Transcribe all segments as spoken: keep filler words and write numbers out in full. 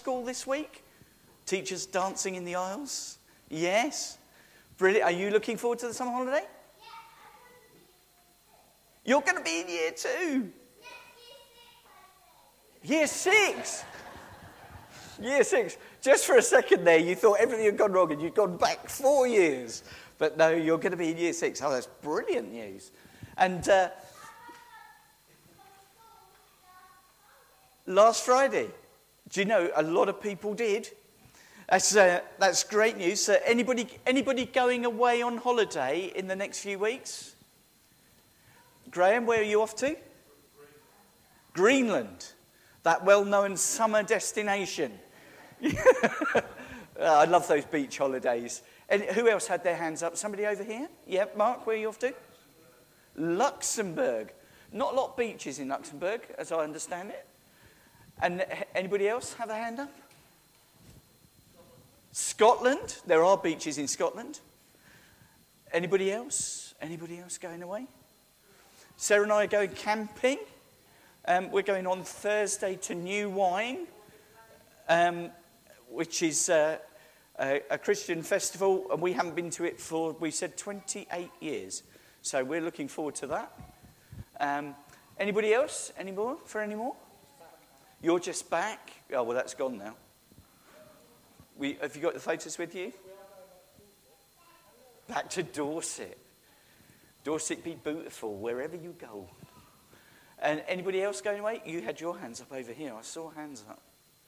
school this week? Teachers dancing in the aisles? Yes. Brilliant. Are you looking forward to the summer holiday? You're going to be in year two. Year six. Year six. Just for a second there, you thought everything had gone wrong and you'd gone back four years. But no, you're going to be in year six. Oh, that's brilliant news. And uh, last Friday, do you know, a lot of people did. That's uh, that's great news. So anybody, anybody going away on holiday in the next few weeks? Graham, where are you off to? Greenland. That well-known summer destination. I love those beach holidays. And who else had their hands up? Somebody over here? Yeah, Mark, where are you off to? Luxembourg. Not a lot of beaches in Luxembourg, as I understand it. And anybody else have a hand up? Scotland. There are beaches in Scotland. Anybody else? Anybody else going away? Sarah and I are going camping. Um, we're going on Thursday to New Wine, um, which is uh, a, a Christian festival, and we haven't been to it for, we said, twenty-eight years. So we're looking forward to that. Um, anybody else? Any more? For any more? You're just back? Oh, well, that's gone now. We, have you got the photos with you? Back to Dorset. Dorset be beautiful wherever you go. And anybody else going away? You had your hands up over here. I saw hands up.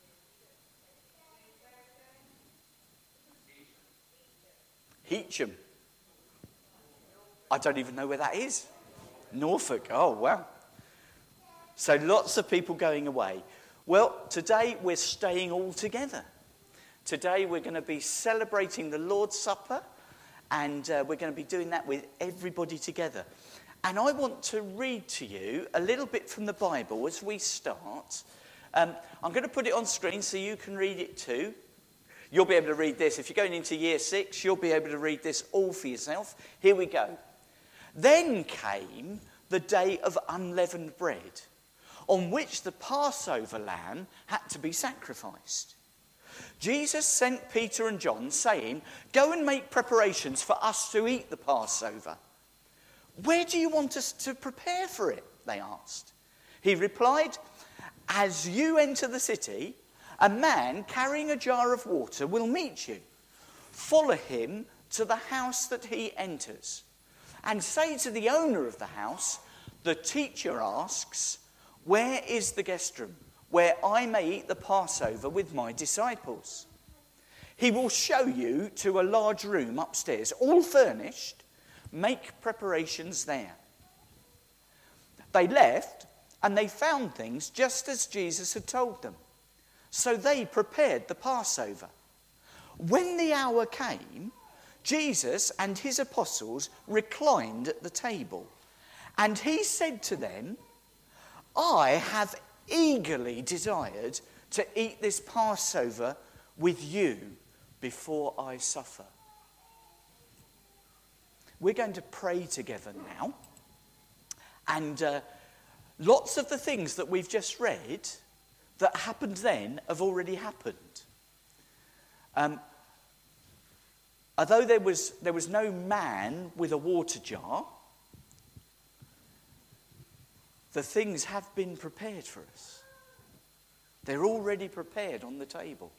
Heacham. I don't even know where that is. Norfolk. Oh, wow. So lots of people going away. Well, today we're staying all together. Today we're going to be celebrating the Lord's Supper, and uh, we're going to be doing that with everybody together. And I want to read to you a little bit from the Bible as we start. Um, I'm going to put it on screen so you can read it too. You'll be able to read this. If you're going into year six, you'll be able to read this all for yourself. Here we go. Then came the day of unleavened bread, on which the Passover lamb had to be sacrificed. Jesus sent Peter and John, saying, "Go and make preparations for us to eat the Passover." "Where do you want us to prepare for it?" they asked. He replied, "As you enter the city, a man carrying a jar of water will meet you. Follow him to the house that he enters, and say to the owner of the house, 'The teacher asks, where is the guest room, where I may eat the Passover with my disciples?' He will show you to a large room upstairs, all furnished. Make preparations there." They left, and they found things just as Jesus had told them. So they prepared the Passover. When the hour came, Jesus and his apostles reclined at the table, and he said to them, "I have eagerly desired to eat this Passover with you before I suffer." We're going to pray together now. And uh, lots of the things that we've just read that happened then have already happened. Um, although there was, there was no man with a water jar, the things have been prepared for us. They're already prepared on the table.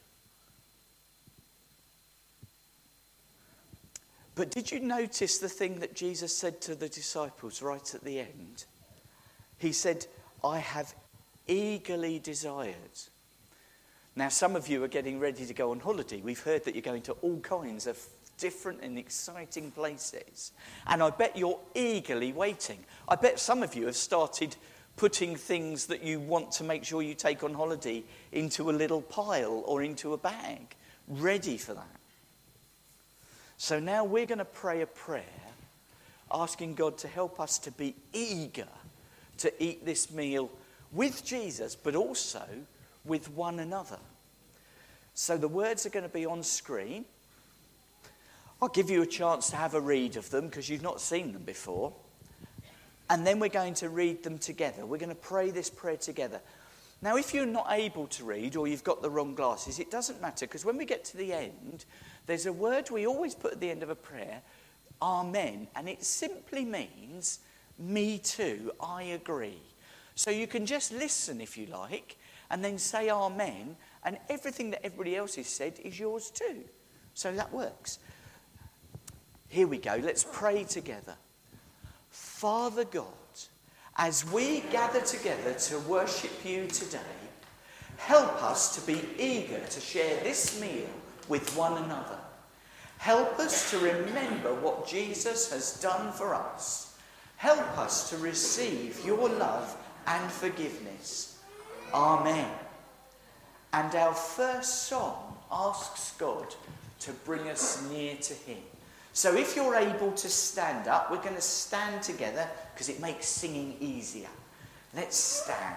But did you notice the thing that Jesus said to the disciples right at the end? He said, "I have eagerly desired." Now, some of you are getting ready to go on holiday. We've heard that you're going to all kinds of different and exciting places. And I bet you're eagerly waiting. I bet some of you have started putting things that you want to make sure you take on holiday into a little pile or into a bag, ready for that. So now we're going to pray a prayer, asking God to help us to be eager to eat this meal with Jesus, but also with one another. So the words are going to be on screen. I'll give you a chance to have a read of them because you've not seen them before. And then we're going to read them together. We're going to pray this prayer together. Now, if you're not able to read or you've got the wrong glasses, it doesn't matter, because when we get to the end, there's a word we always put at the end of a prayer, amen, and it simply means, me too, I agree. So you can just listen if you like, and then say amen, and everything that everybody else has said is yours too. So that works. Here we go, let's pray together. Father God, as we gather together to worship you today, help us to be eager to share this meal with one another. Help us to remember what Jesus has done for us. Help us to receive your love and forgiveness. Amen. And our first song asks God to bring us near to him. So if you're able to stand up, we're going to stand together because it makes singing easier. Let's stand.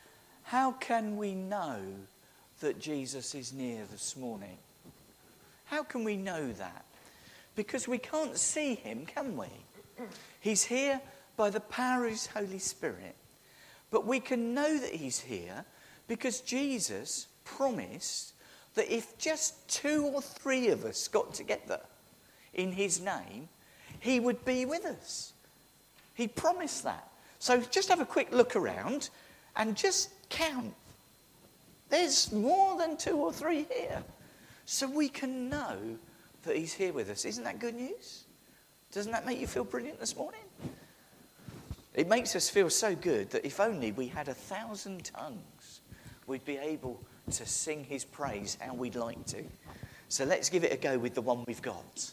How can we know that Jesus is near this morning? How can we know that? Because we can't see him, can we? He's here by the power of his Holy Spirit. But we can know that he's here because Jesus promised that if just two or three of us got together in his name, he would be with us. He promised that. So just have a quick look around and just count. There's more than two or three here. So we can know that he's here with us. Isn't that good news? Doesn't that make you feel brilliant this morning? It makes us feel so good that if only we had a thousand tongues, we'd be able to sing his praise how we'd like to. So let's give it a go with the one we've got.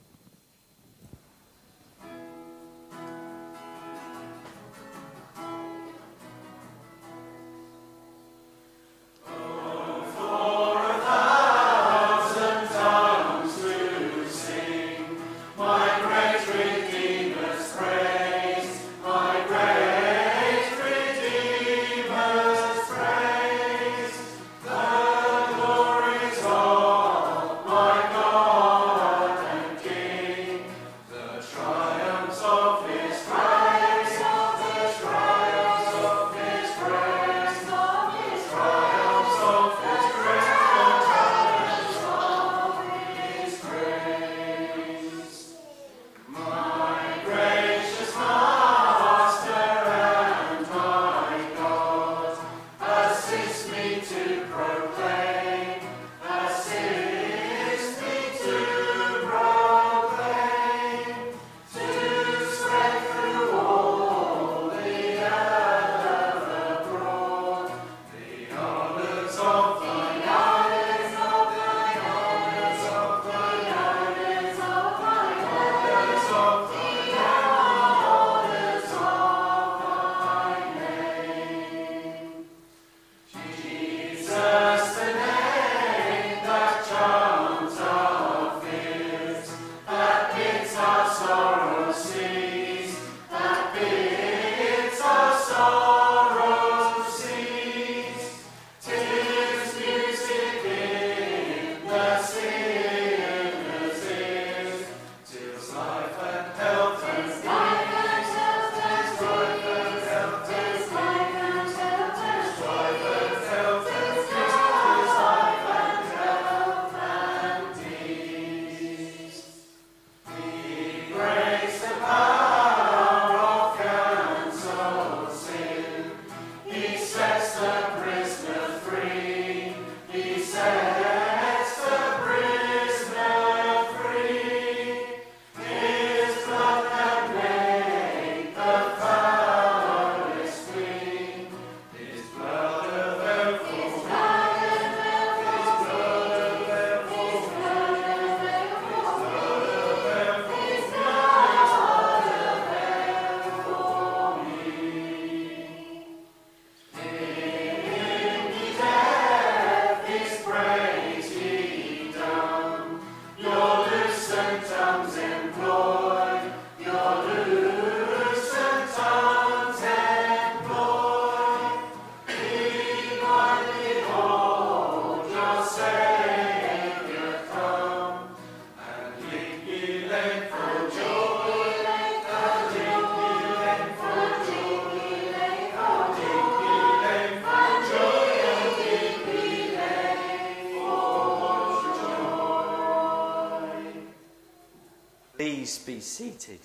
Please be seated.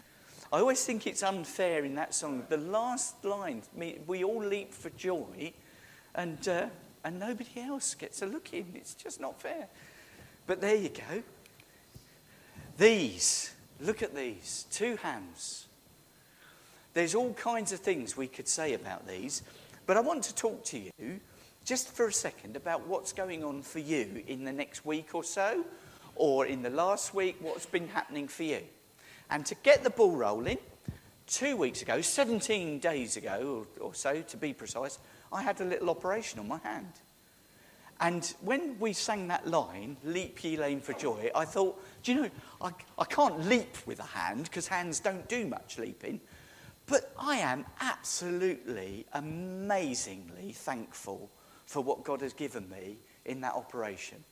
I always think it's unfair in that song. The last line, we all leap for joy, and uh, and nobody else gets a look in. It's just not fair. But there you go. These, look at these, two hams. There's all kinds of things we could say about these, but I want to talk to you just for a second about what's going on for you in the next week or so, or in the last week, what's been happening for you. And to get the ball rolling, two weeks ago, seventeen days ago or, or so to be precise, I had a little operation on my hand. And when we sang that line, leap ye lame for joy, I thought, do you know, I, I can't leap with a hand because hands don't do much leaping, but I am absolutely, amazingly thankful for what God has given me in that operation.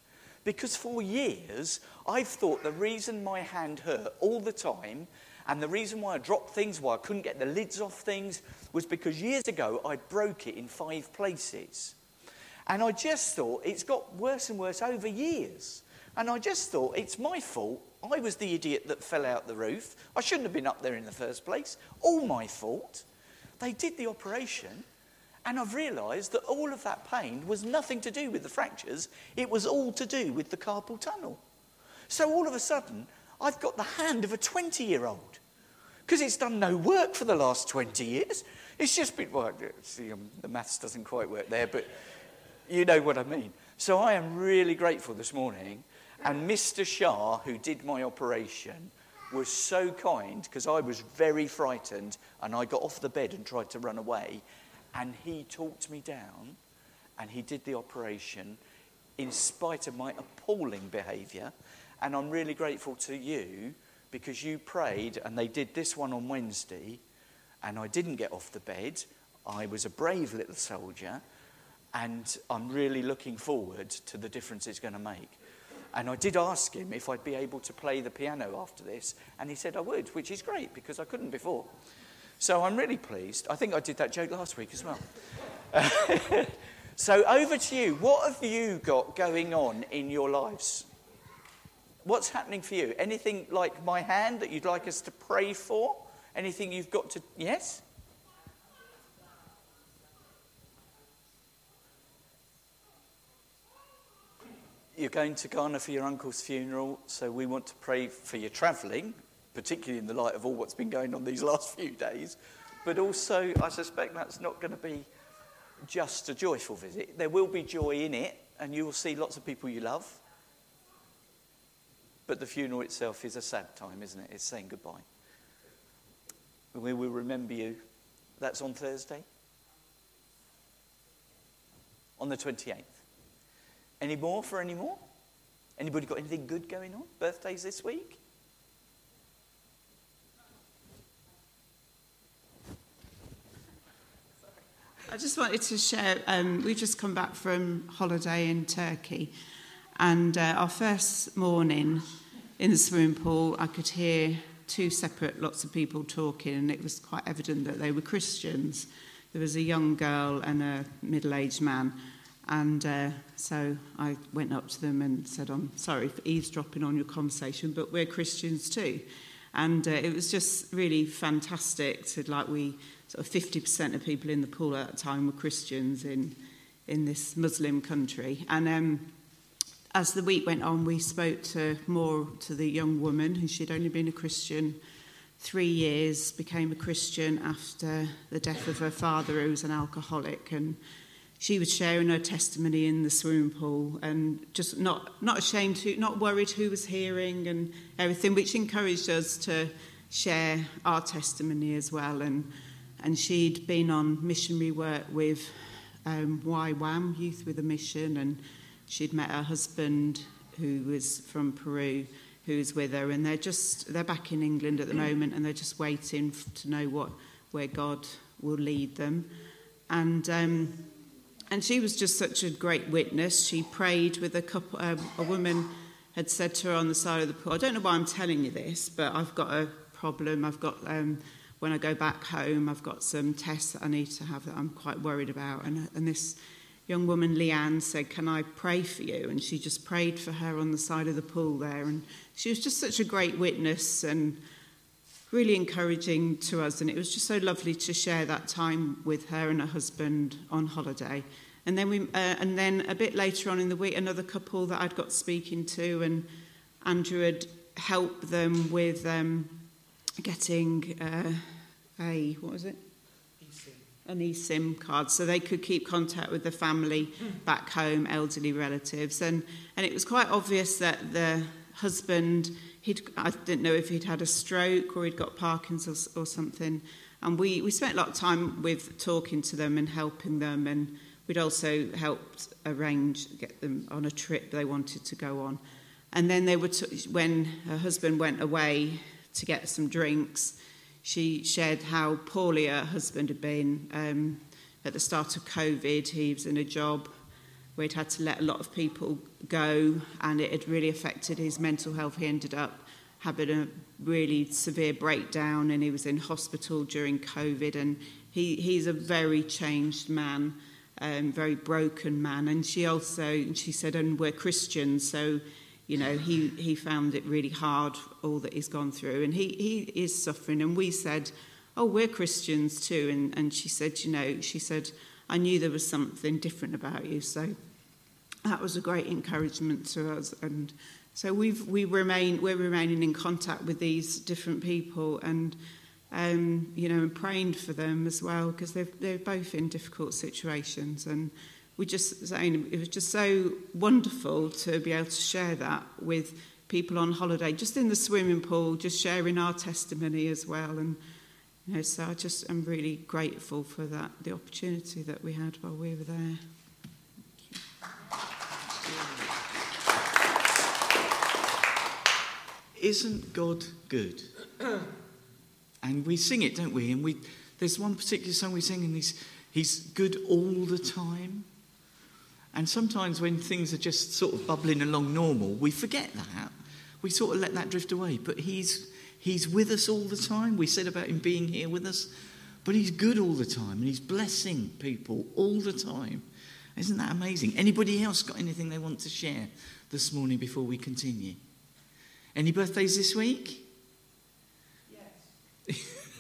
Because for years, I've thought the reason my hand hurt all the time and the reason why I dropped things, why I couldn't get the lids off things, was because years ago I broke it in five places. And I just thought it's got worse and worse over years. And I just thought it's my fault. I was the idiot that fell out the roof. I shouldn't have been up there in the first place. All my fault. They did the operation, and I've realised that all of that pain was nothing to do with the fractures. It was all to do with the carpal tunnel. So all of a sudden, I've got the hand of a twenty-year-old because it's done no work for the last twenty years. It's just been, well, see, um, the maths doesn't quite work there, but you know what I mean. So I am really grateful this morning. And Mister Shah, who did my operation, was so kind because I was very frightened and I got off the bed and tried to run away. And he talked me down and he did the operation in spite of my appalling behaviour. And I'm really grateful to you because you prayed and they did this one on Wednesday and I didn't get off the bed. I was a brave little soldier and I'm really looking forward to the difference it's going to make. And I did ask him if I'd be able to play the piano after this, and he said I would, which is great because I couldn't before. So I'm really pleased. I think I did that joke last week as well. So over to you. What have you got going on in your lives? What's happening for you? Anything like my hand that you'd like us to pray for? Anything you've got to... Yes? You're going to Ghana for your uncle's funeral, so we want to pray for your travelling, particularly in the light of all what's been going on these last few days. But also, I suspect that's not going to be just a joyful visit. There will be joy in it, and you will see lots of people you love. But the funeral itself is a sad time, isn't it? It's saying goodbye. We will remember you. That's on Thursday? On the twenty-eighth. Any more for any more? Anybody got anything good going on? Birthdays this week? I just wanted to share, um, we've just come back from holiday in Turkey, and uh, our first morning in the swimming pool, I could hear two separate lots of people talking, and it was quite evident that they were Christians. There was a young girl and a middle-aged man. And uh, so I went up to them and said, I'm sorry for eavesdropping on your conversation, but we're Christians too. And uh, it was just really fantastic to, like, we sort of fifty percent of people in the pool at that time were Christians in in this Muslim country. And um, as the week went on, we spoke to more to the young woman who she'd only been a Christian three years, became a Christian after the death of her father, who was an alcoholic, and she was sharing her testimony in the swimming pool and just not, not ashamed, to, not worried who was hearing and everything, which encouraged us to share our testimony as well. And and she'd been on missionary work with um, Y WAM, Youth with a Mission, and she'd met her husband, who was from Peru, who was with her, and they're just they're back in England at the moment, and they're just waiting to know what where God will lead them. And um, And she was just such a great witness. She prayed with a couple. Um, a woman had said to her on the side of the pool, I don't know why I'm telling you this, but I've got a problem. I've got, um, when I go back home, I've got some tests that I need to have that I'm quite worried about. And, and this young woman, Leanne, said, can I pray for you? And she just prayed for her on the side of the pool there. And she was just such a great witness and really encouraging to us, and it was just so lovely to share that time with her and her husband on holiday. And then we, uh, and then a bit later on in the week, another couple that I'd got speaking to, and Andrew had helped them with um, getting uh, a what was it? eSIM. An eSIM card, so they could keep contact with the family back home, elderly relatives, and and it was quite obvious that the husband. He'd, I didn't know if he'd had a stroke or he'd got Parkinson's or, or something. And we, we spent a lot of time with talking to them and helping them. And we'd also helped arrange, get them on a trip they wanted to go on. And then they were t- when her husband went away to get some drinks, she shared how poorly her husband had been. Um, at the start of COVID, he was in a job where he'd had to let a lot of people go, and it had really affected his mental health. He ended up having a really severe breakdown, and he was in hospital during COVID, and he, he's a very changed man, um, very broken man. And she also, she said, and we're Christians, so, you know, he, he found it really hard, all that he's gone through, and he, he is suffering. And we said, oh, we're Christians too. And, and she said, you know, she said, I knew there was something different about you. So that was a great encouragement to us. And so we've we remain we're remaining in contact with these different people, and um, you know, and praying for them as well, because they're they're both in difficult situations. And we just saying it was just so wonderful to be able to share that with people on holiday, just in the swimming pool, just sharing our testimony as well. And you know, so I just am really grateful for that, the opportunity that we had while we were there. Isn't God good? And we sing it, don't we? And we there's one particular song we sing, and he's, he's good all the time. And sometimes when things are just sort of bubbling along normal, we forget that. We sort of let that drift away. But he's he's with us all the time. We said about him being here with us. But he's good all the time, and he's blessing people all the time. Isn't that amazing? Anybody else got anything they want to share this morning before we continue? Any birthdays this week? Yes.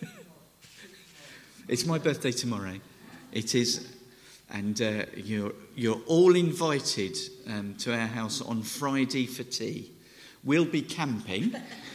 It's my birthday tomorrow. It is, and uh, you're you're all invited um, to our house on Friday for tea. We'll be camping.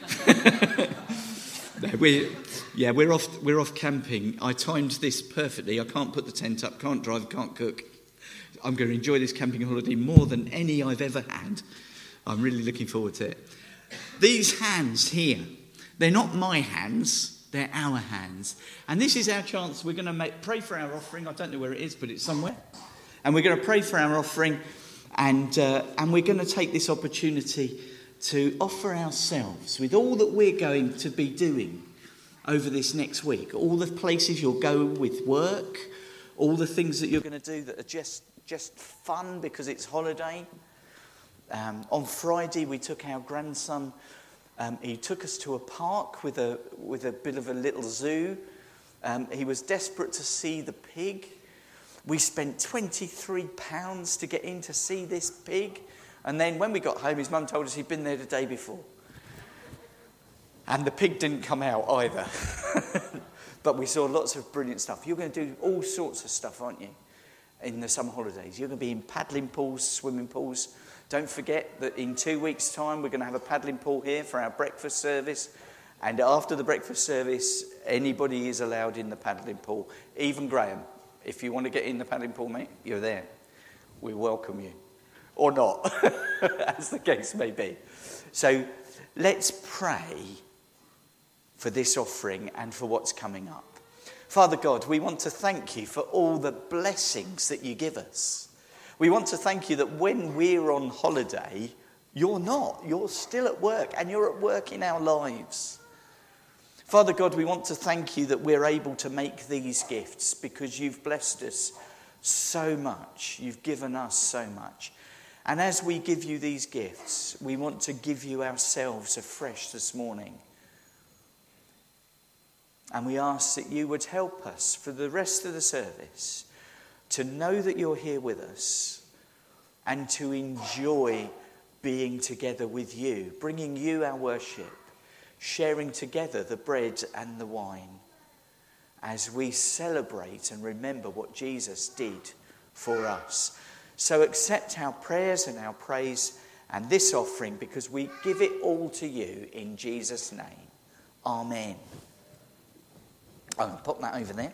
no, we're, yeah, we're off. We're off camping. I timed this perfectly. I can't put the tent up. Can't drive. Can't cook. I'm going to enjoy this camping holiday more than any I've ever had. I'm really looking forward to it. These hands here, they're not my hands, they're our hands. And this is our chance. We're going to make, pray for our offering. I don't know where it is, but it's somewhere. And we're going to pray for our offering, and uh, and we're going to take this opportunity to offer ourselves with all that we're going to be doing over this next week. All the places you'll go with work, all the things that you're going to do that are just, just fun because it's holiday. Um, on Friday, we took our grandson. Um, he took us to a park with a with a bit of a little zoo. Um, he was desperate to see the pig. We spent twenty-three pounds to get in to see this pig. And then when we got home, his mum told us he'd been there the day before. And the pig didn't come out either. But we saw lots of brilliant stuff. You're going to do all sorts of stuff, aren't you, in the summer holidays? You're going to be in paddling pools, swimming pools. Don't forget that in two weeks' time, we're going to have a paddling pool here for our breakfast service. And after the breakfast service, anybody is allowed in the paddling pool. Even Graham, if you want to get in the paddling pool, mate, you're there. We welcome you. Or not, as the case may be. So let's pray for this offering and for what's coming up. Father God, we want to thank you for all the blessings that you give us. We want to thank you that when we're on holiday, you're not. You're still at work, and you're at work in our lives. Father God, we want to thank you that we're able to make these gifts because you've blessed us so much. You've given us so much. And as we give you these gifts, we want to give you ourselves afresh this morning. And we ask that you would help us for the rest of the service to know that you're here with us and to enjoy being together with you, bringing you our worship, sharing together the bread and the wine as we celebrate and remember what Jesus did for us. So accept our prayers and our praise and this offering because we give it all to you in Jesus' name. Amen. I'll pop that over there.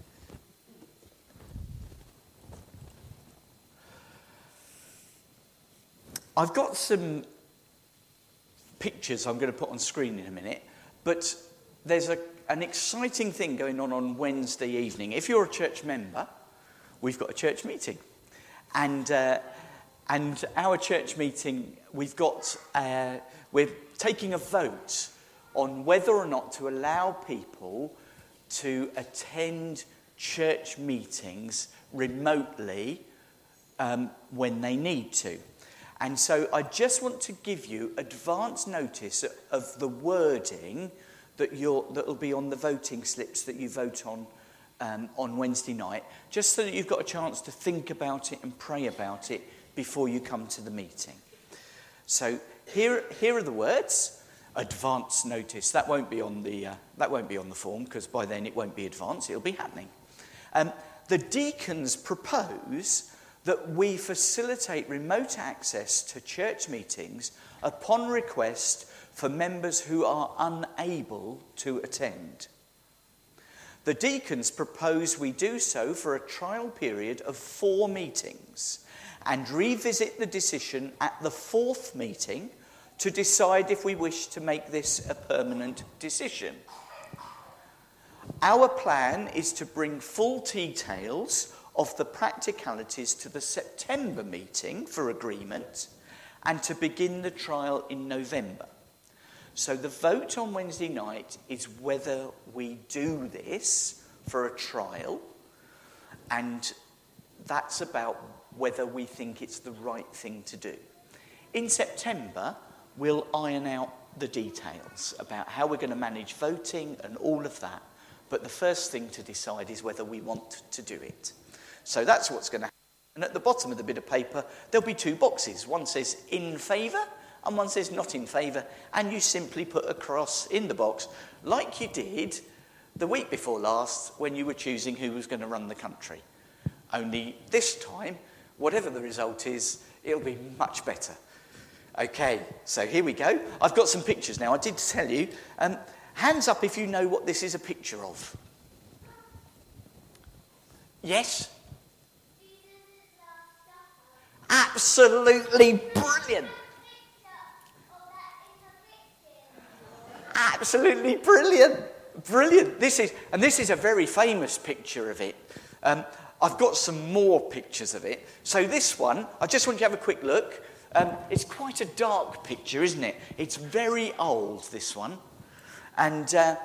I've got some pictures I'm going to put on screen in a minute, but there's a, an exciting thing going on on Wednesday evening. If you're a church member, we've got a church meeting. And uh, and our church meeting, we've got, uh, we're taking a vote on whether or not to allow people to attend church meetings remotely um, when they need to. And so I just want to give you advance notice of the wording that you're, that will be on the voting slips that you vote on um, on Wednesday night, just so that you've got a chance to think about it and pray about it before you come to the meeting. So here, here are the words. Advance notice. That won't be on the uh, that won't be on the form, because by then it won't be advance. It'll be happening. Um, the deacons propose that we facilitate remote access to church meetings upon request for members who are unable to attend. The deacons propose we do so for a trial period of four meetings and revisit the decision at the fourth meeting to decide if we wish to make this a permanent decision. Our plan is to bring full details of the practicalities to the September meeting for agreement and to begin the trial in November. So the vote on Wednesday night is whether we do this for a trial, and that's about whether we think it's the right thing to do. In September, we'll iron out the details about how we're going to manage voting and all of that. But the first thing to decide is whether we want to do it. So that's what's going to happen. And at the bottom of the bit of paper, there'll be two boxes. One says in favour and one says not in favour. And you simply put a cross in the box like you did the week before last when you were choosing who was going to run the country. Only this time, whatever the result is, it'll be much better. Okay, so here we go. I've got some pictures now. I did tell you. Um, hands up if you know what this is a picture of. Yes? Absolutely brilliant. Absolutely brilliant. Brilliant. This is, and this is a very famous picture of it. Um, I've got some more pictures of it. So this one, I just want you to have a quick look. Um, it's quite a dark picture, isn't it? It's very old, this one. And uh,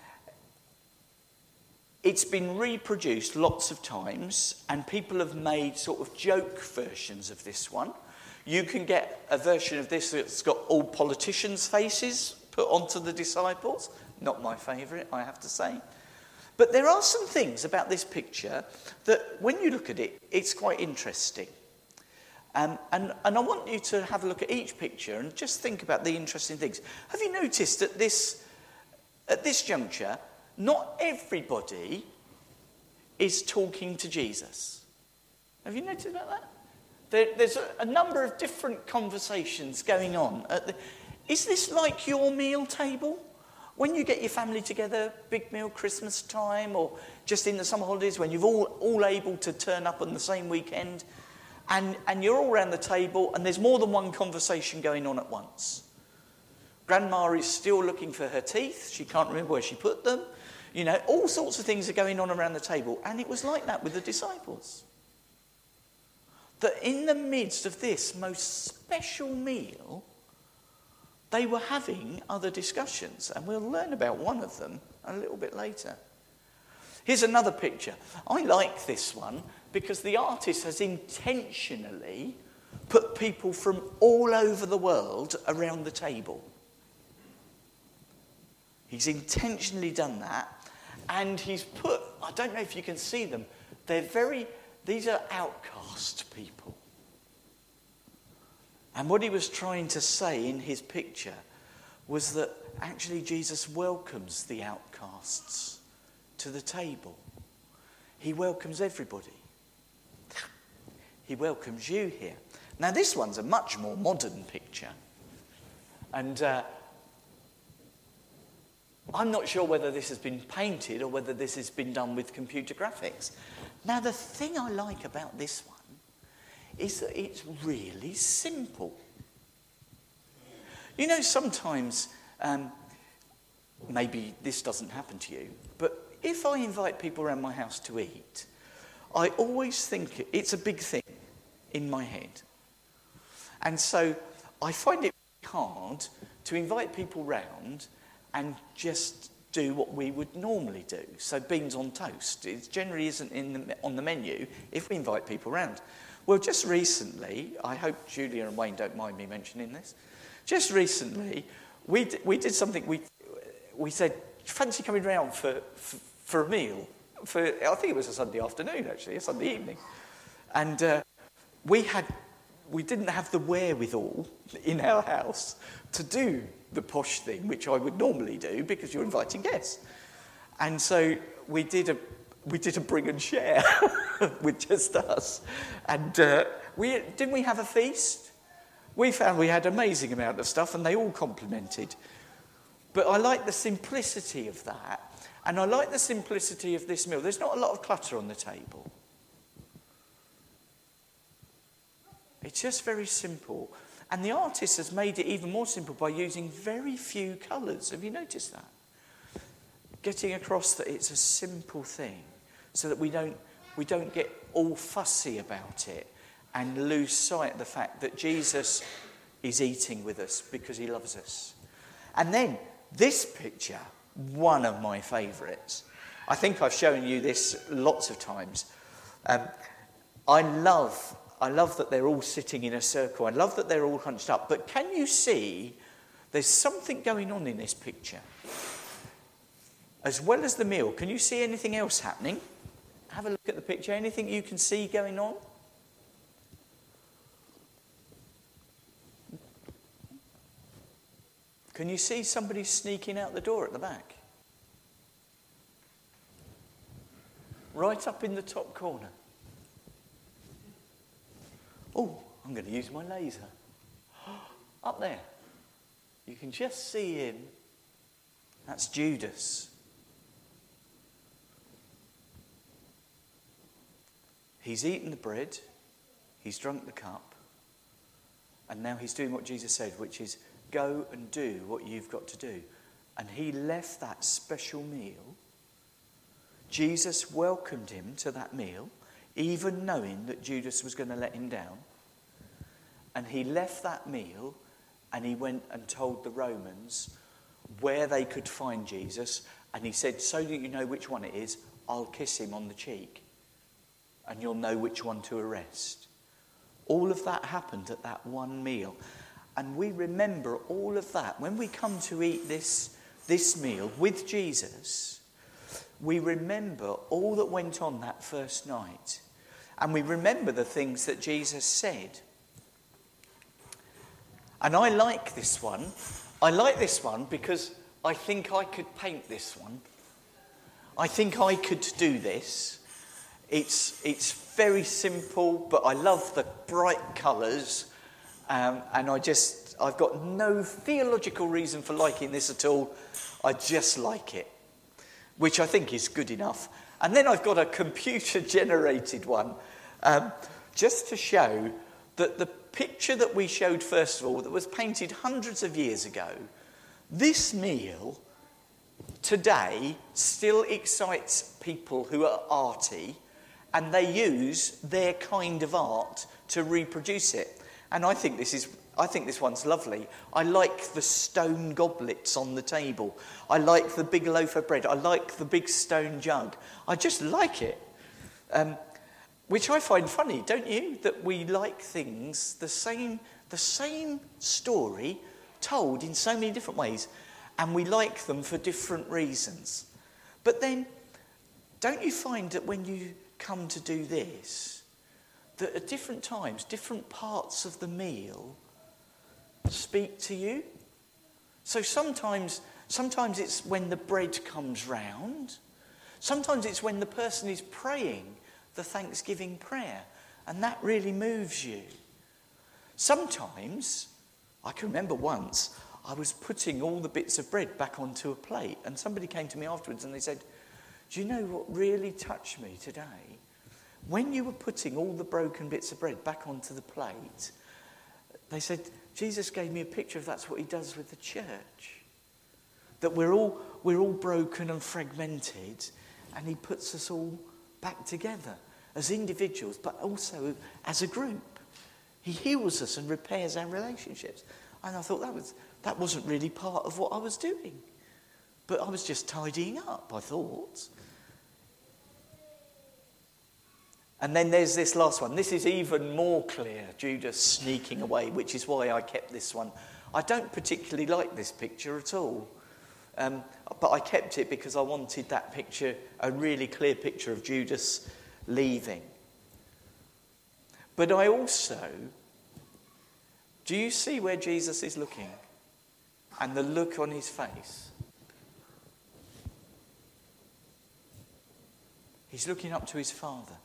it's been reproduced lots of times, and people have made sort of joke versions of this one. You can get a version of this that's got all politicians' faces put onto the disciples. Not my favourite, I have to say. But there are some things about this picture that, when you look at it, it's quite interesting. Um, and, and I want you to have a look at each picture and just think about the interesting things. Have you noticed that this, at this juncture, not everybody is talking to Jesus? Have you noticed about that? There, there's a, a number of different conversations going on. At the, is this like your meal table? When you get your family together, big meal, Christmas time, or just in the summer holidays, when you're all, all able to turn up on the same weekend, and, and you're all around the table, and there's more than one conversation going on at once. Grandma is still looking for her teeth. She can't remember where she put them. You know, all sorts of things are going on around the table. And it was like that with the disciples. That in the midst of this most special meal, they were having other discussions. And we'll learn about one of them a little bit later. Here's another picture. I like this one because the artist has intentionally put people from all over the world around the table. He's intentionally done that, and he's put, I don't know if you can see them, they're very, these are outcast people. And what he was trying to say in his picture was that actually Jesus welcomes the outcasts to the table. He welcomes everybody. He welcomes you here. Now this one's a much more modern picture. And uh, I'm not sure whether this has been painted or whether this has been done with computer graphics. Now, the thing I like about this one is that it's really simple. You know, sometimes, um, maybe this doesn't happen to you, but if I invite people around my house to eat, I always think it's a big thing in my head. And so I find it hard to invite people round and just do what we would normally do. So beans on toast, it generally isn't in the, on the menu if we invite people round. Well, just recently, I hope Julia and Wayne don't mind me mentioning this. Just recently, we d- we did something. We we said, fancy coming round for, for for a meal. For I think it was a Sunday afternoon, actually, a Sunday evening, and uh, we had we didn't have the wherewithal in our house to do the posh thing, which I would normally do because you're inviting guests, and so we did a. We did a bring and share with just us. And uh, we didn't we have a feast? We found we had an amazing amount of stuff and they all complimented. But I like the simplicity of that. And I like the simplicity of this meal. There's not a lot of clutter on the table. It's just very simple. And the artist has made it even more simple by using very few colours. Have you noticed that? Getting across that it's a simple thing. So that we don't we don't get all fussy about it and lose sight of the fact that Jesus is eating with us because he loves us. And then this picture, one of my favourites. I think I've shown you this lots of times. Um, I love I love that they're all sitting in a circle. I love that they're all hunched up. But can you see there's something going on in this picture? As well as the meal, can you see anything else happening? Have a look at the picture. Anything you can see going on? Can you see somebody sneaking out the door at the back? Right up in the top corner. Oh, I'm going to use my laser. Up there. You can just see him. That's Judas. He's eaten the bread, he's drunk the cup, and now he's doing what Jesus said, which is go and do what you've got to do. And he left that special meal. Jesus welcomed him to that meal, even knowing that Judas was going to let him down. And he left that meal and he went and told the Romans where they could find Jesus. And he said, so that you know which one it is, I'll kiss him on the cheek. And you'll know which one to arrest. All of that happened at that one meal. And we remember all of that. When we come to eat this, this meal with Jesus, we remember all that went on that first night. And we remember the things that Jesus said. And I like this one. I like this one because I think I could paint this one. I think I could do this. It's it's very simple, but I love the bright colours, um, and I just I've got no theological reason for liking this at all. I just like it, which I think is good enough. And then I've got a computer-generated one, um, just to show that the picture that we showed first of all, that was painted hundreds of years ago, this meal today still excites people who are arty. And they use their kind of art to reproduce it. And I think this is, I think this one's lovely. I like the stone goblets on the table. I like the big loaf of bread. I like the big stone jug. I just like it. Um, which I find funny, don't you? That we like things, the same, the same story told in so many different ways. And we like them for different reasons. But then, don't you find that when you come to do this, that at different times, different parts of the meal speak to you? So sometimes, sometimes it's when the bread comes round. Sometimes it's when the person is praying the Thanksgiving prayer, and that really moves you. Sometimes, I can remember once, I was putting all the bits of bread back onto a plate, and somebody came to me afterwards and they said, do you know what really touched me today? When you were putting all the broken bits of bread back onto the plate, they said, Jesus gave me a picture of that's what he does with the church. That we're all, we're all broken and fragmented, and he puts us all back together as individuals, but also as a group. He heals us and repairs our relationships. And I thought that was that wasn't really part of what I was doing. But I was just tidying up, I thought. And then there's this last one. This is even more clear, Judas sneaking away, which is why I kept this one. I don't particularly like this picture at all. Um, but I kept it because I wanted that picture, a really clear picture of Judas leaving. But I also, do you see where Jesus is looking? And the look on his face? He's looking up to his Father.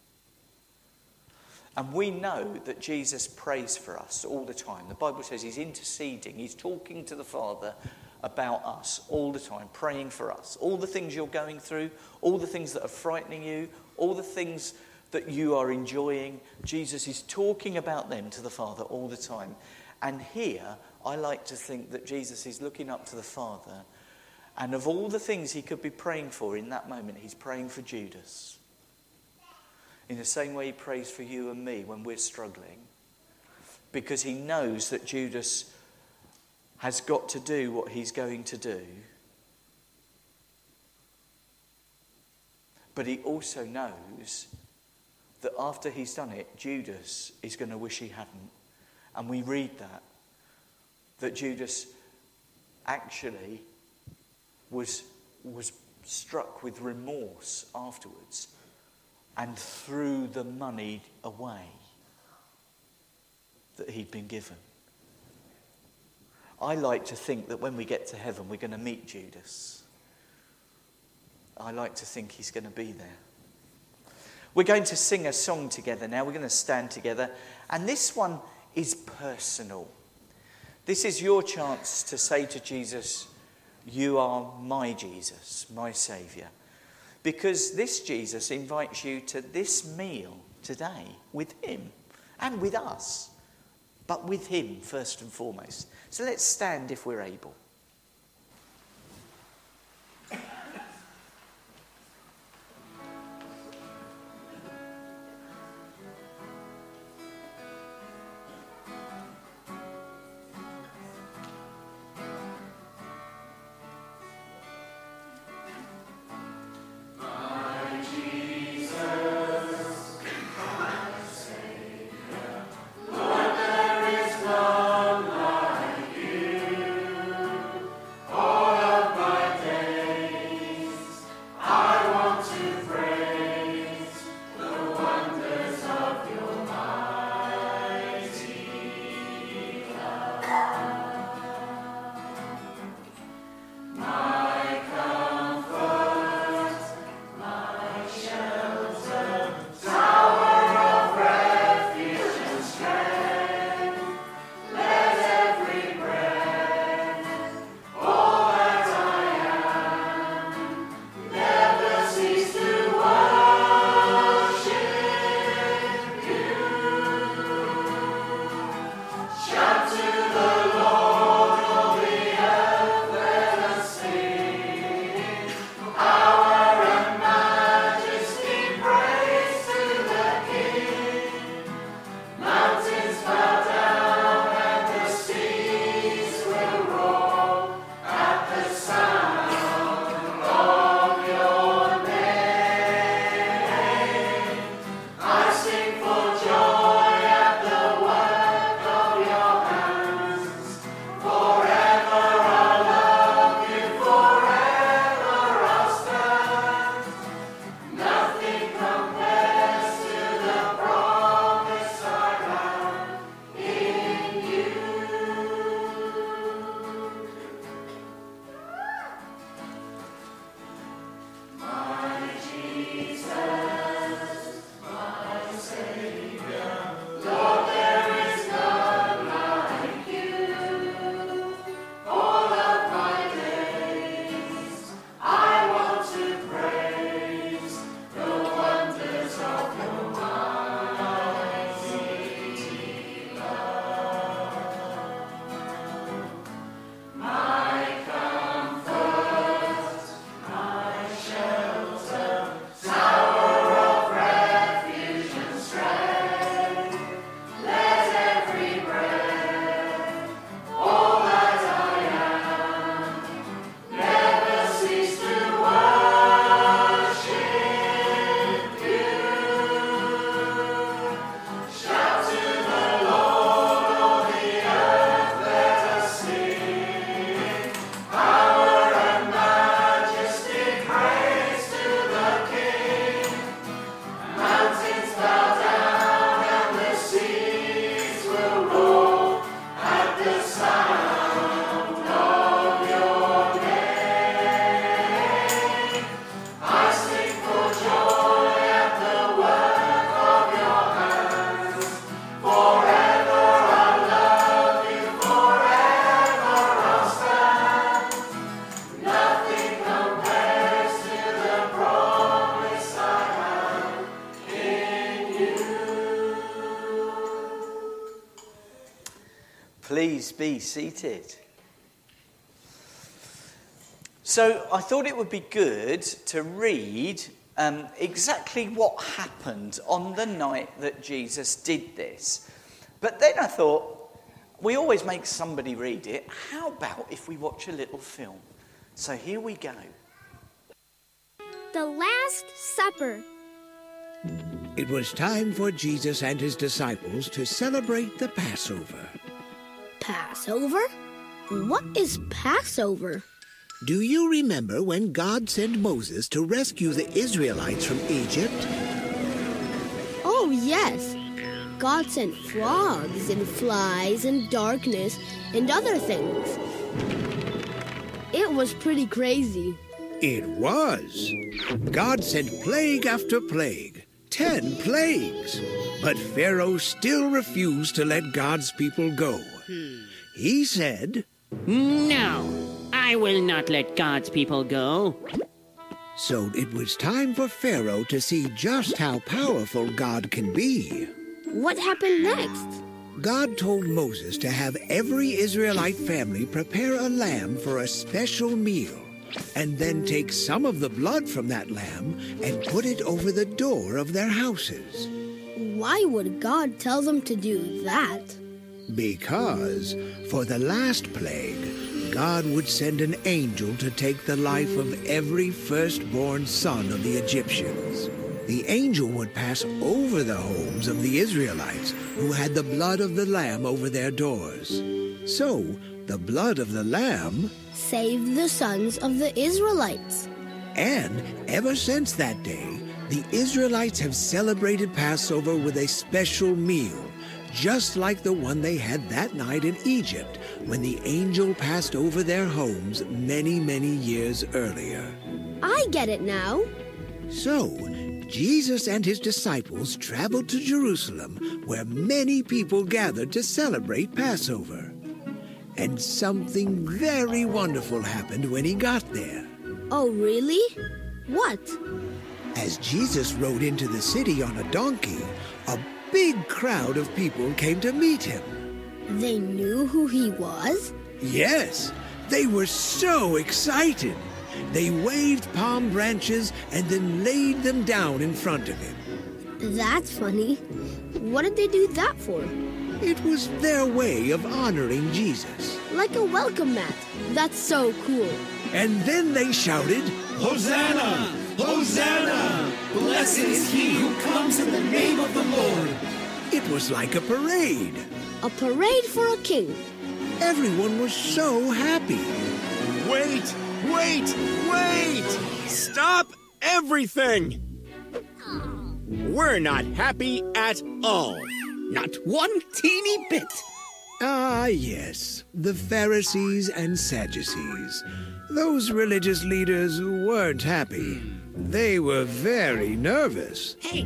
And we know that Jesus prays for us all the time. The Bible says he's interceding. He's talking to the Father about us all the time, praying for us. All the things you're going through, all the things that are frightening you, all the things that you are enjoying, Jesus is talking about them to the Father all the time. And here, I like to think that Jesus is looking up to the Father, and of all the things he could be praying for in that moment, he's praying for Judas. In the same way he prays for you and me when we're struggling. Because he knows that Judas has got to do what he's going to do. But he also knows that after he's done it, Judas is going to wish he hadn't. And we read that. That Judas actually was, was struck with remorse afterwards and threw the money away that he'd been given. I like to think that when we get to heaven, we're going to meet Judas. I like to think he's going to be there. We're going to sing a song together now. We're going to stand together. And this one is personal. This is your chance to say to Jesus, you are my Jesus, my Saviour. Because this Jesus invites you to this meal today with him and with us. But with him first and foremost. So let's stand if we're able. All of my days Please be seated. So I thought it would be good to read um, exactly what happened on the night that Jesus did this. But then I thought, we always make somebody read it. How about if we watch a little film? So here we go. The Last Supper. It was time for Jesus and his disciples to celebrate the Passover. Passover? What is Passover? Do you remember when God sent Moses to rescue the Israelites from Egypt? Oh, yes. God sent frogs and flies and darkness and other things. It was pretty crazy. It was. God sent plague after plague, ten plagues. But Pharaoh still refused to let God's people go. Hmm. He said, "No, I will not let God's people go." So it was time for Pharaoh to see just how powerful God can be. What happened next? God told Moses to have every Israelite family prepare a lamb for a special meal, and then take some of the blood from that lamb and put it over the door of their houses. Why would God tell them to do that? Because for the last plague, God would send an angel to take the life of every firstborn son of the Egyptians. The angel would pass over the homes of the Israelites who had the blood of the lamb over their doors. So, the blood of the lamb saved the sons of the Israelites. And ever since that day, the Israelites have celebrated Passover with a special meal, just like the one they had that night in Egypt when the angel passed over their homes many, many years earlier. I get it now. So, Jesus and his disciples traveled to Jerusalem, where many people gathered to celebrate Passover. And something very wonderful happened when he got there. Oh, really? What? As Jesus rode into the city on a donkey, a big crowd of people came to meet him. They knew who he was? Yes, they were so excited. They waved palm branches and then laid them down in front of him. That's funny. What did they do that for? It was their way of honoring Jesus. Like a welcome mat. That's so cool. And then they shouted, "Hosanna! Hosanna! Blessed is he who comes in the name of the Lord!" It was like a parade. A parade for a king. Everyone was so happy. Wait! Wait! Wait! Stop everything! We're not happy at all. Not one teeny bit. Ah, yes, the Pharisees and Sadducees. Those religious leaders weren't happy. They were very nervous. Hey!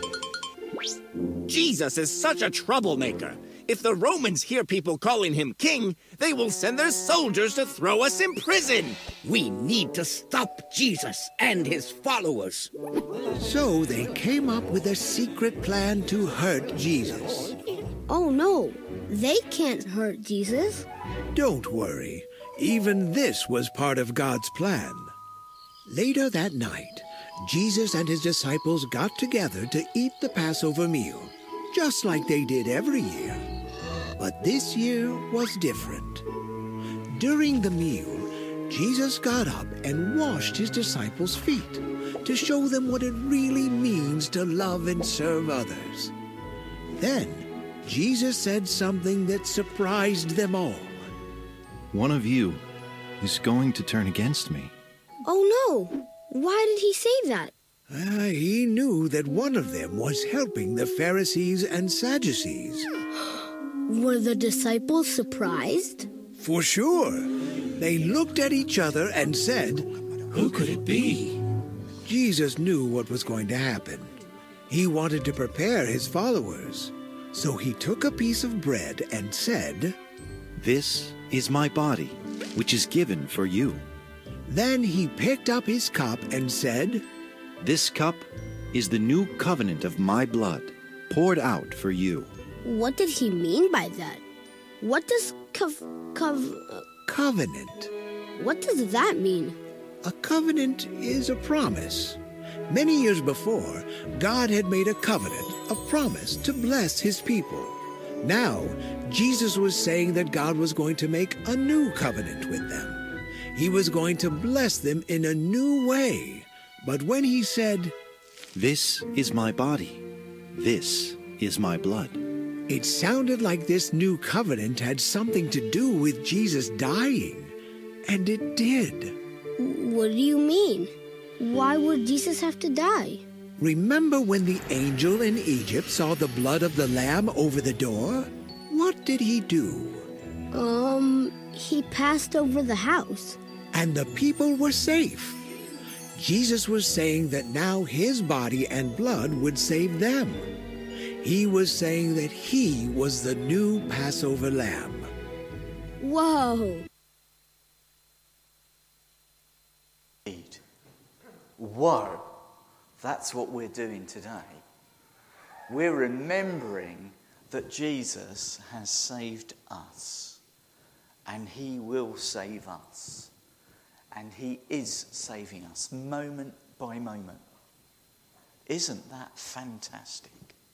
Jesus is such a troublemaker. If the Romans hear people calling him king, they will send their soldiers to throw us in prison. We need to stop Jesus and his followers. So they came up with a secret plan to hurt Jesus. Oh no, they can't hurt Jesus. Don't worry, even this was part of God's plan. Later that night, Jesus and his disciples got together to eat the Passover meal, just like they did every year. But this year was different. During the meal, Jesus got up and washed his disciples' feet to show them what it really means to love and serve others. Then, Jesus said something that surprised them all. One of you is going to turn against me. Oh no! Why did he say that? Uh, he knew that one of them was helping the Pharisees and Sadducees. Were the disciples surprised? For sure. They looked at each other and said, "Who could it be?" Jesus knew what was going to happen. He wanted to prepare his followers. So he took a piece of bread and said, "This is my body, which is given for you." Then he picked up his cup and said, "This cup is the new covenant of my blood, poured out for you." What did he mean by that? What does cov... cov... uh, Covenant. what does that mean? A covenant is a promise. Many years before, God had made a covenant, a promise to bless his people. Now, Jesus was saying that God was going to make a new covenant with them. He was going to bless them in a new way. But when he said, This is my body. This is my blood. it sounded like this new covenant had something to do with Jesus dying. And it did. What do you mean? Why would Jesus have to die? Remember when the angel in Egypt saw the blood of the lamb over the door? What did he do? Um, he passed over the house. And the people were safe. Jesus was saying that now his body and blood would save them. He was saying that he was the new Passover lamb. Whoa! Indeed. Whoa! That's what we're doing today. We're remembering that Jesus has saved us, and he will save us, and he is saving us moment by moment. Isn't that fantastic?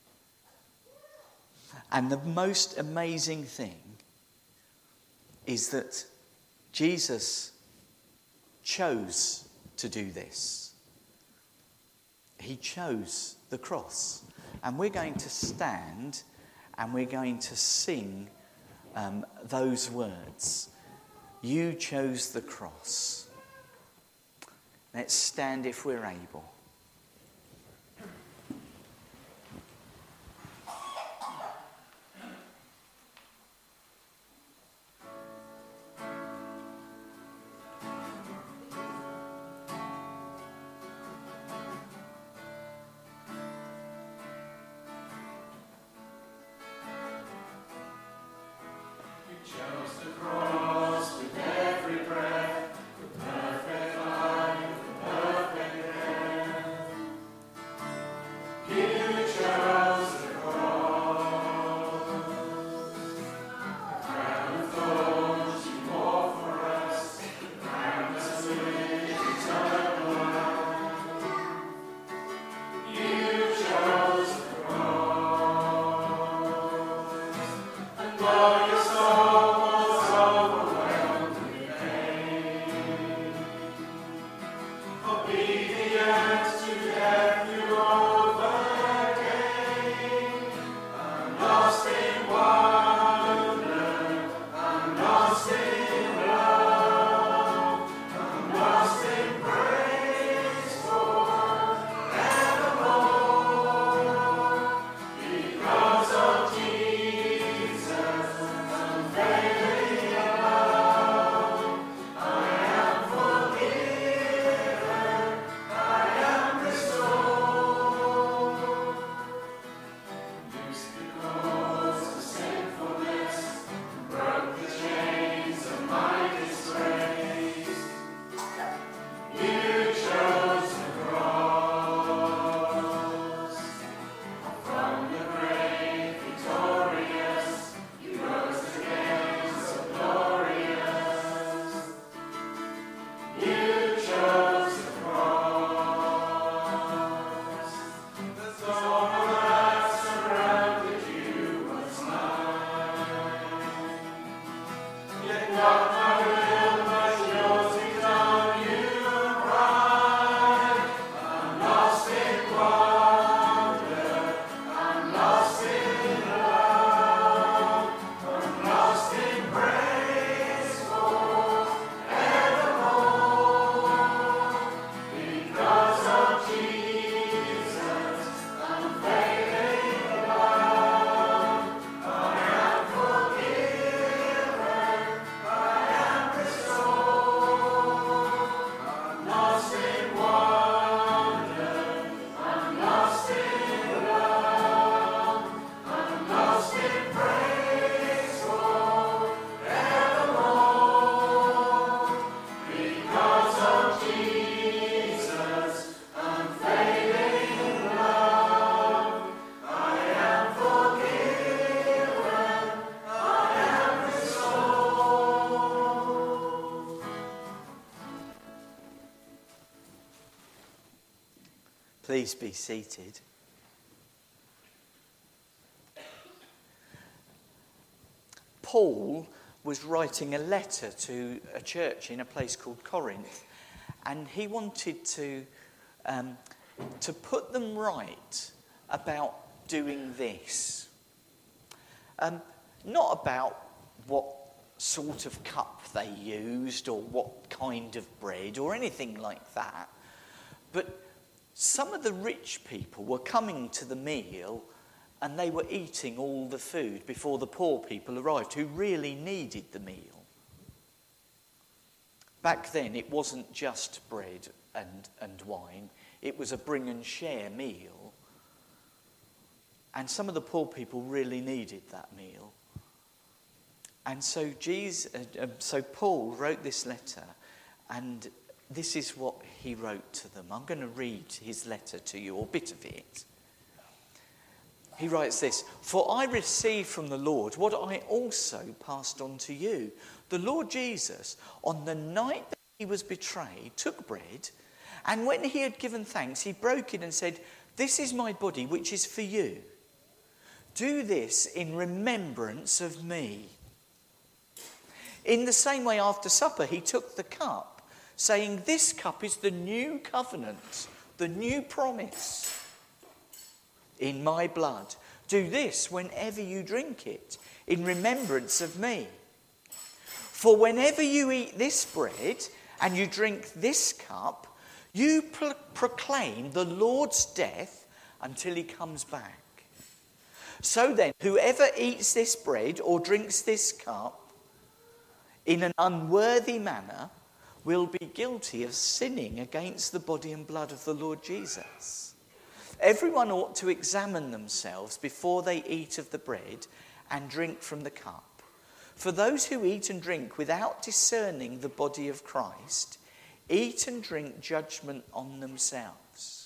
And the most amazing thing is that Jesus chose to do this. He chose the cross. And we're going to stand and we're going to sing um, those words. You chose the cross. Let's stand if we're able. Your soul was Please be seated. Paul was writing a letter to a church in a place called Corinth, and he wanted to um, to put them right about doing this. Um, not about what sort of cup they used or what kind of bread or anything like that, but some of the rich people were coming to the meal and they were eating all the food before the poor people arrived who really needed the meal. Back then it wasn't just bread and, and wine, it was a bring and share meal. And some of the poor people really needed that meal. And so Jesus, uh, so Paul wrote this letter, and this is what he wrote to them. I'm going to read his letter to you, or a bit of it. He writes this: "For I received from the Lord what I also passed on to you. The Lord Jesus, on the night that he was betrayed, took bread, and when he had given thanks, he broke it and said, 'This is my body, which is for you. Do this in remembrance of me.' In the same way, after supper, he took the cup, saying, 'This cup is the new covenant, the new promise in my blood. Do this whenever you drink it, in remembrance of me. For whenever you eat this bread and you drink this cup, you pro- proclaim the Lord's death until he comes back. So then, whoever eats this bread or drinks this cup in an unworthy manner will be guilty of sinning against the body and blood of the Lord Jesus. Everyone ought to examine themselves before they eat of the bread and drink from the cup. For those who eat and drink without discerning the body of Christ eat and drink judgment on themselves.'"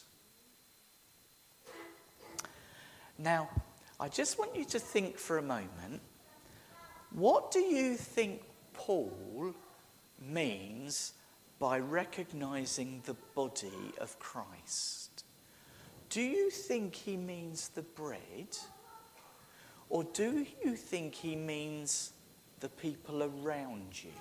Now, I just want you to think for a moment, what do you think Paul means by recognizing the body of Christ? Do you think he means the bread? Or do you think he means the people around you?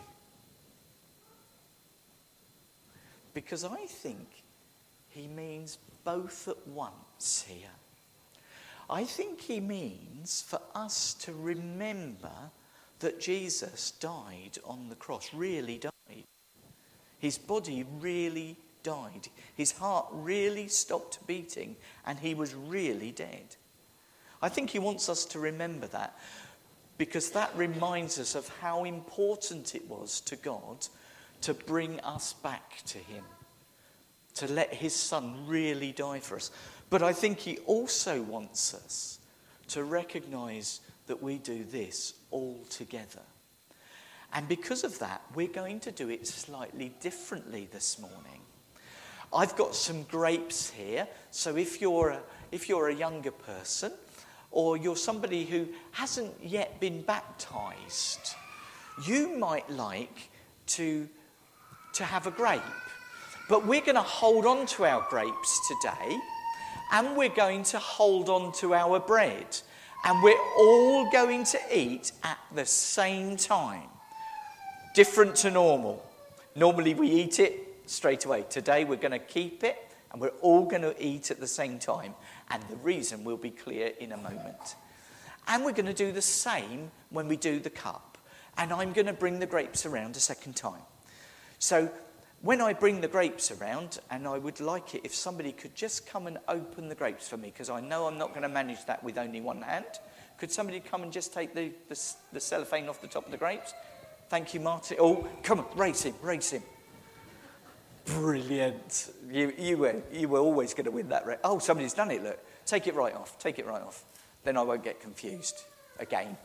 Because I think he means both at once here. I think he means for us to remember that Jesus died on the cross, really died. His body really died. His heart really stopped beating, and he was really dead. I think he wants us to remember that, because that reminds us of how important it was to God to bring us back to him, to let his son really die for us. But I think he also wants us to recognise that we do this all together. And because of that, we're going to do it slightly differently this morning. I've got some grapes here, so if you're a, if you're a younger person, or you're somebody who hasn't yet been baptised, you might like to, to have a grape. But we're going to hold on to our grapes today, and we're going to hold on to our bread. And we're all going to eat at the same time. Different to normal. Normally we eat it straight away. Today we're going to keep it, and we're all going to eat at the same time. And the reason will be clear in a moment. And we're going to do the same when we do the cup. And I'm going to bring the grapes around a second time. So when I bring the grapes around, and I would like it if somebody could just come and open the grapes for me, because I know I'm not going to manage that with only one hand. Could somebody come and just take the, the, the cellophane off the top of the grapes? Thank you, Martin. Oh, come on, race him, race him. Brilliant. You, you, were, you were always going to win that race. Oh, somebody's done it, look. Take it right off, take it right off. Then I won't get confused again.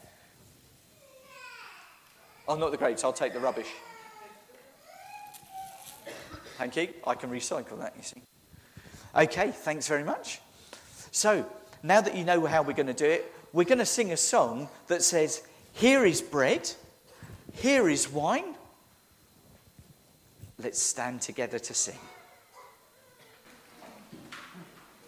Oh, not the grapes, I'll take the rubbish. Thank you. I can recycle that, you see. Okay, thanks very much. So, now that you know how we're going to do it, we're going to sing a song that says, "Here is bread, here is wine." Let's stand together to sing.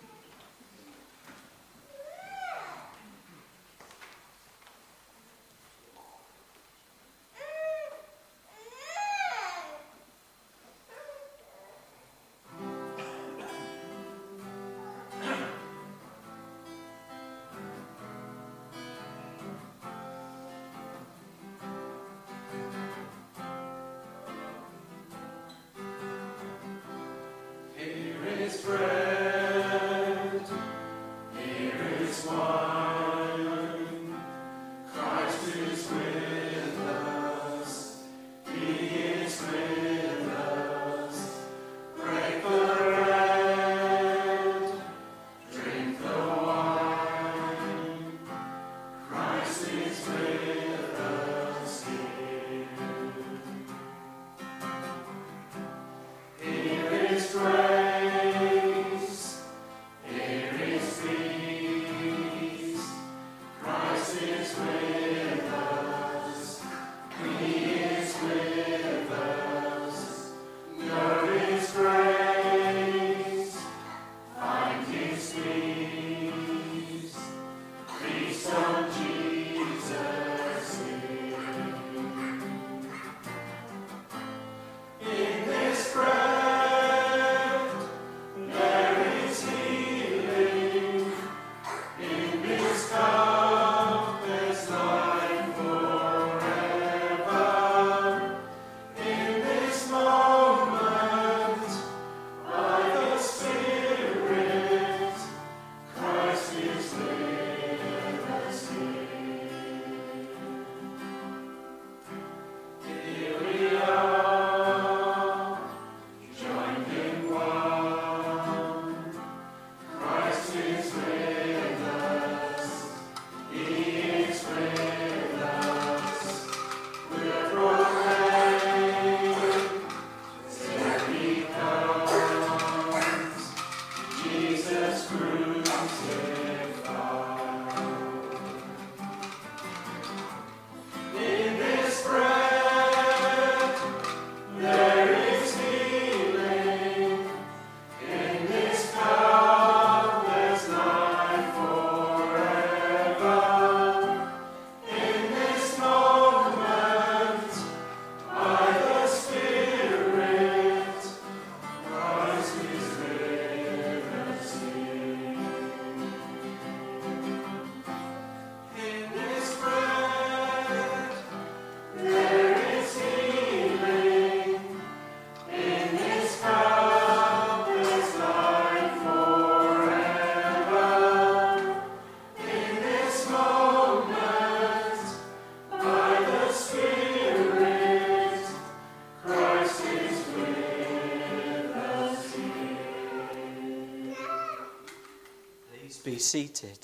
Be seated.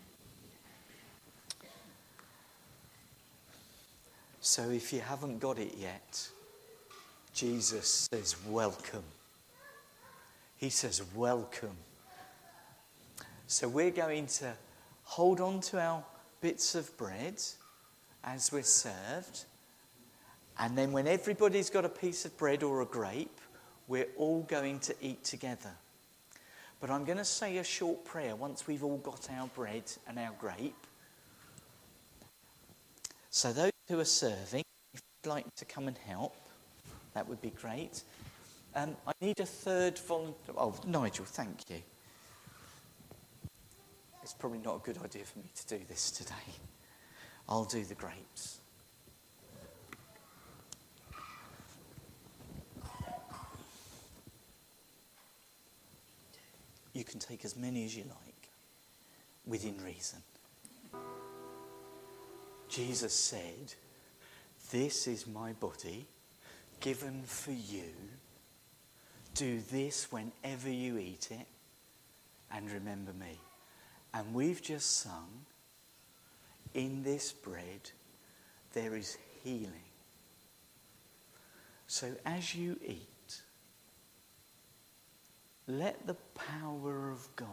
So if you haven't got it yet, Jesus says welcome. He says welcome. So we're going to hold on to our bits of bread as we're served, and then when everybody's got a piece of bread or a grape, we're all going to eat together. But I'm going to say a short prayer once we've all got our bread and our grape. So those who are serving, if you'd like to come and help, that would be great. Um, I need a third volunteer. Oh, Nigel, thank you. It's probably not a good idea for me to do this today. I'll do the grapes. You can take as many as you like, within reason. Jesus said, "This is my body, given for you. Do this whenever you eat it, and remember me." And we've just sung, in this bread, there is healing. So as you eat, let the power of God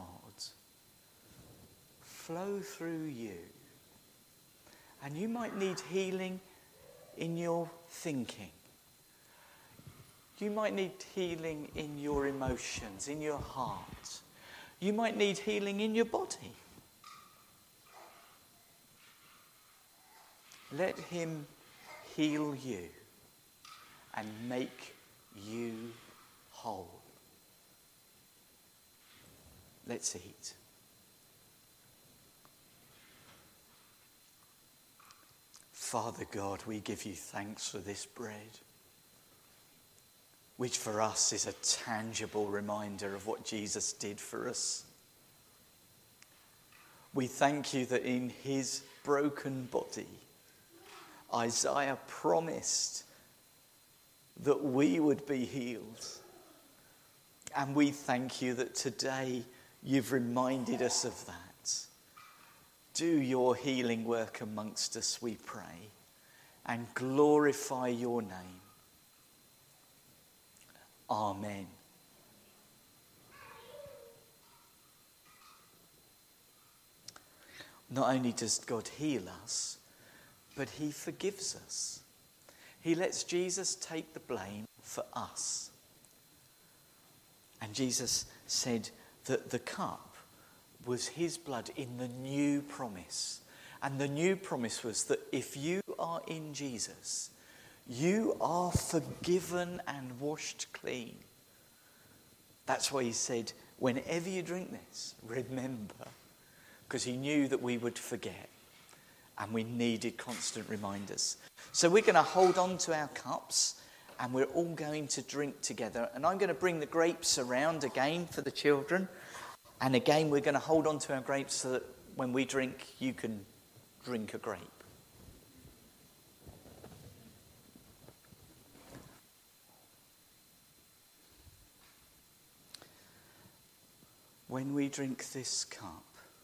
flow through you. And you might need healing in your thinking. You might need healing in your emotions, in your heart. You might need healing in your body. Let him heal you and make you whole. Let's eat. Father God, we give you thanks for this bread. which for us is a tangible reminder of what Jesus did for us. We thank you that in his broken body, Isaiah promised that we would be healed. And we thank you that today you've reminded us of that. Do your healing work amongst us, we pray, and glorify your name. Amen. Not only does God heal us, but he forgives us. He lets Jesus take the blame for us. And Jesus said that the cup was his blood in the new promise. And the new promise was that if you are in Jesus, you are forgiven and washed clean. That's why he said, whenever you drink this, remember. Because he knew that we would forget. And we needed constant reminders. So we're going to hold on to our cups. And we're all going to drink together. And I'm going to bring the grapes around again for the children. And again, we're going to hold on to our grapes so that when we drink, you can drink a grape. When we drink this cup,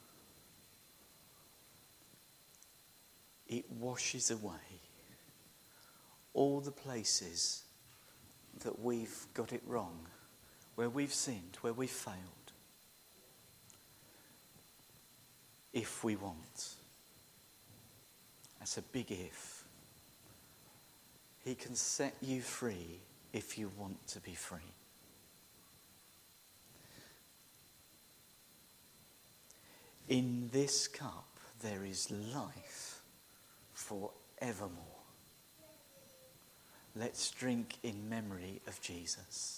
it washes away all the places that we've got it wrong, where we've sinned, where we've failed. If we want. That's a big if. He can set you free if you want to be free. In this cup there is life forevermore. Let's drink in memory of Jesus.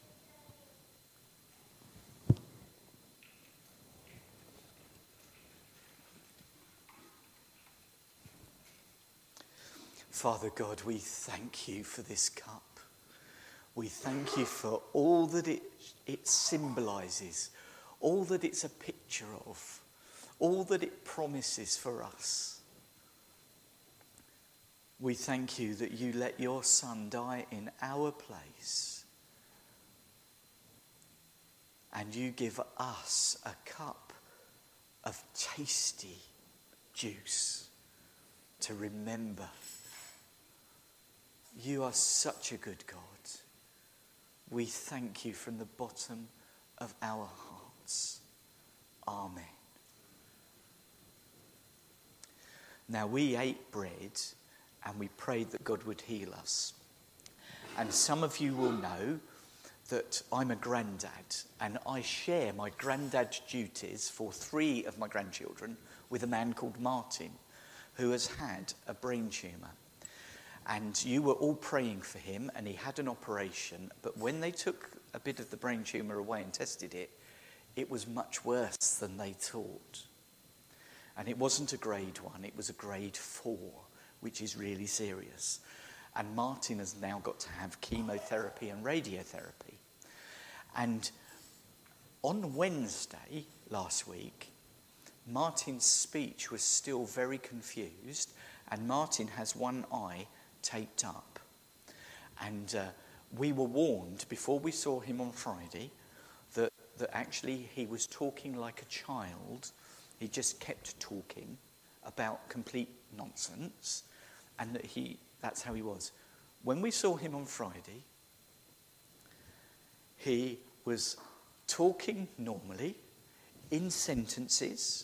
Father God, we thank you for this cup. We thank you for all that it, it symbolises, all that it's a picture of, all that it promises for us. We thank you that you let your Son die in our place, and you give us a cup of tasty juice to remember. You are such a good God. We thank you from the bottom of our hearts. Amen. Now, we ate bread and we prayed that God would heal us. And some of you will know that I'm a granddad, and I share my granddad duties for three of my grandchildren with a man called Martin, who has had a brain tumour. And you were all praying for him, and he had an operation. But when they took a bit of the brain tumour away and tested it, it was much worse than they thought. And it wasn't a grade one, it was a grade four, which is really serious. And Martin has now got to have chemotherapy and radiotherapy. And on Wednesday last week, Martin's speech was still very confused, and Martin has one eye taped up. And uh, we were warned before we saw him on Friday that, that actually he was talking like a child. He just kept talking about complete nonsense, and that he that's how he was. When we saw him on Friday, he was talking normally, in sentences,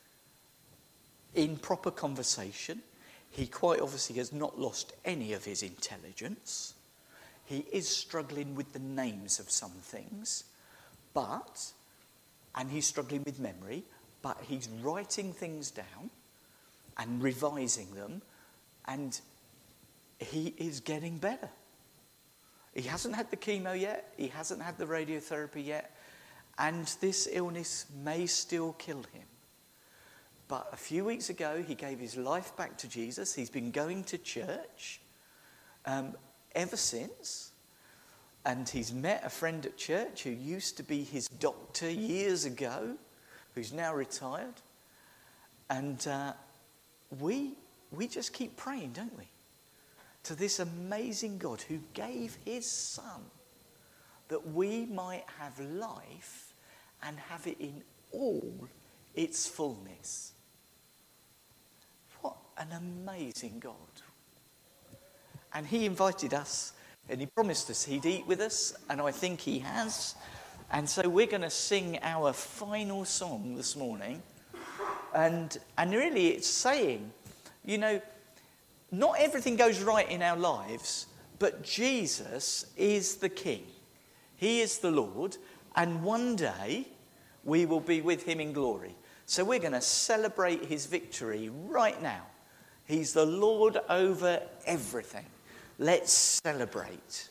in proper conversation. He quite obviously has not lost any of his intelligence. He is struggling with the names of some things, but, and he's struggling with memory, but he's writing things down and revising them, and he is getting better. He hasn't had the chemo yet, he hasn't had the radiotherapy yet, and this illness may still kill him. But a few weeks ago, he gave his life back to Jesus. He's been going to church um, ever since. And he's met a friend at church who used to be his doctor years ago, who's now retired. And uh, we, we just keep praying, don't we? To this amazing God who gave his son that we might have life and have it in all its fullness. What an amazing God. And he invited us and he promised us he'd eat with us, and I think he has. And so we're going to sing our final song this morning. And, and really it's saying, you know, not everything goes right in our lives, but Jesus is the King. He is the Lord, and one day we will be with him in glory. So we're going to celebrate his victory right now. He's the Lord over everything. Let's celebrate.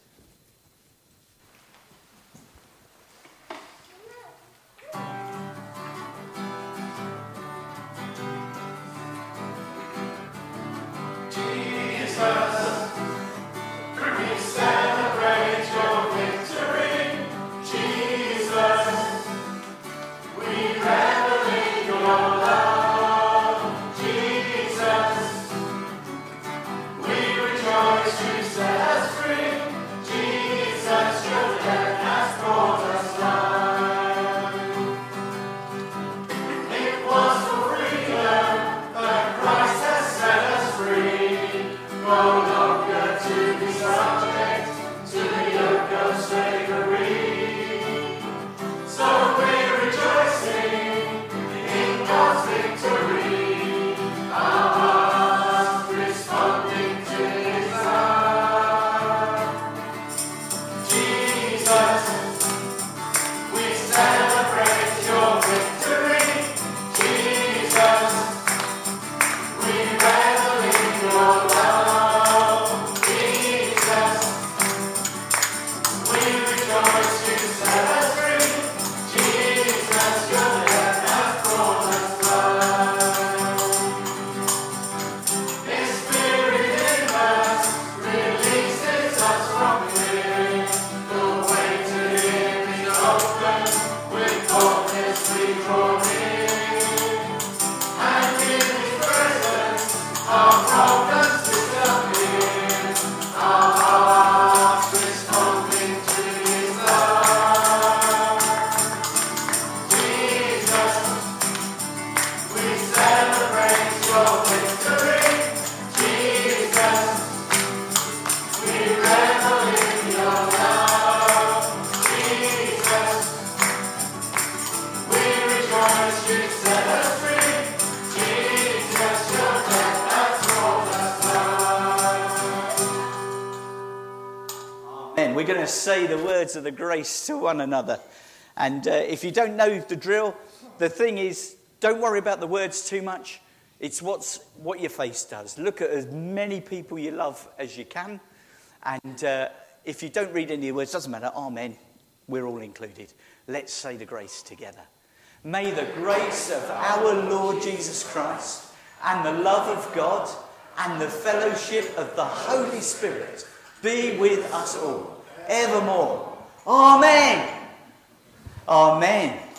We're going to say the words of the grace to one another. And uh, if you don't know the drill, the thing is, don't worry about the words too much. It's what's what your face does. Look at as many people you love as you can. And uh, if you don't read any of the words, doesn't matter. Amen. We're all included. Let's say the grace together. May the grace of our Lord Jesus Christ and the love of God and the fellowship of the Holy Spirit be with us all evermore. Amen. Amen.